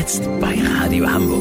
Jetzt bei Radio Hamburg.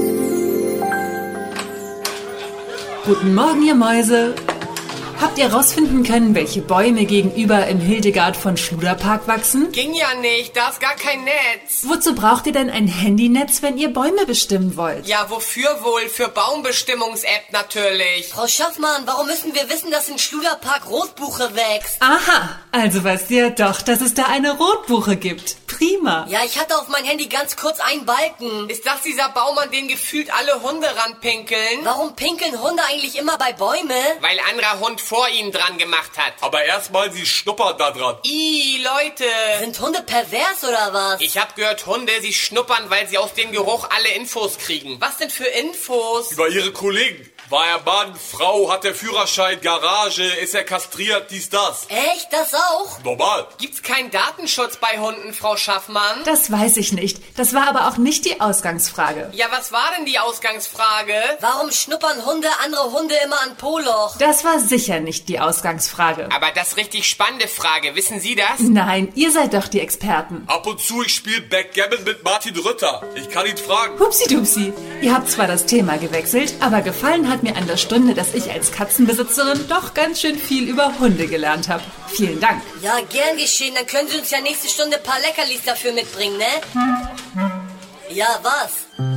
Guten Morgen, ihr Mäuse. Habt ihr rausfinden können, welche Bäume gegenüber im Hildegard von Schluderpark wachsen? Ging ja nicht, da ist gar kein Netz. Wozu braucht ihr denn ein Handynetz, wenn ihr Bäume bestimmen wollt? Ja, wofür wohl? Für Baumbestimmungs-App natürlich. Frau Schaffmann, warum müssen wir wissen, dass in Schluderpark Rotbuche wächst? Aha, also weißt ihr doch, dass es da eine Rotbuche gibt. Prima. Ja, ich hatte auf mein Handy ganz kurz einen Balken. Ist das dieser Baum, an den gefühlt alle Hunde ranpinkeln? Warum pinkeln Hunde eigentlich immer bei Bäume? Weil ein anderer Hund vor ihnen dran gemacht hat. Aber erstmal, sie schnuppern da dran. Leute. Sind Hunde pervers oder was? Ich hab gehört, Hunde, sie schnuppern, weil sie aus dem Geruch alle Infos kriegen. Was denn für Infos? Über ihre Kollegen. War er Mann, Frau, hat der Führerschein, Garage, ist er kastriert, dies, das. Echt? Das auch? Normal. Gibt's keinen Datenschutz bei Hunden, Frau Schaffmann? Das weiß ich nicht. Das war aber auch nicht die Ausgangsfrage. Ja, was war denn die Ausgangsfrage? Warum schnuppern Hunde andere Hunde immer an Poloch? Das war sicher nicht die Ausgangsfrage. Aber das ist richtig spannende Frage. Wissen Sie das? Nein, ihr seid doch die Experten. Ab und zu, ich spiele Backgammon mit Martin Rütter. Ich kann ihn fragen. Hupsi-dupsi. Ihr habt zwar das Thema gewechselt, aber gefallen hat mir an der Stunde, dass ich als Katzenbesitzerin doch ganz schön viel über Hunde gelernt habe. Vielen Dank. Ja, gern geschehen. Dann können Sie uns ja nächste Stunde ein paar Leckerlis dafür mitbringen, ne? Ja, was?